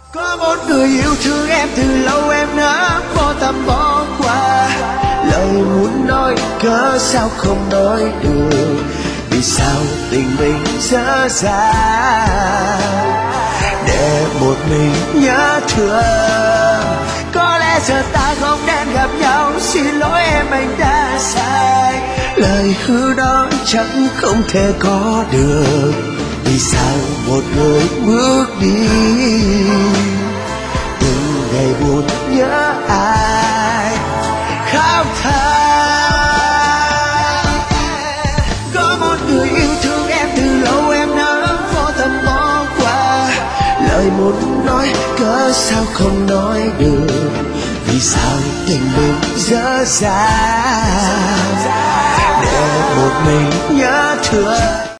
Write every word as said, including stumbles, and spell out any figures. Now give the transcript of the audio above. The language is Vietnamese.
Có một người yêu thương em từ lâu em đã vô tâm bỏ qua. Lời muốn nói cớ sao không nói được, vì sao tình mình dở dang để một mình nhớ thương. Có lẽ giờ ta không nên gặp nhau, xin lỗi em anh đã sai. Lời hứa đó chẳng không thể có được, vì sao một người bước đi. Từng ngày buồn nhớ ai khóc than. Có một người yêu thương em từ lâu em đã vô tâm bỏ qua. Lời muốn nói cớ sao không nói được, vì sao tình mình dở dang để một mình nhớ thương.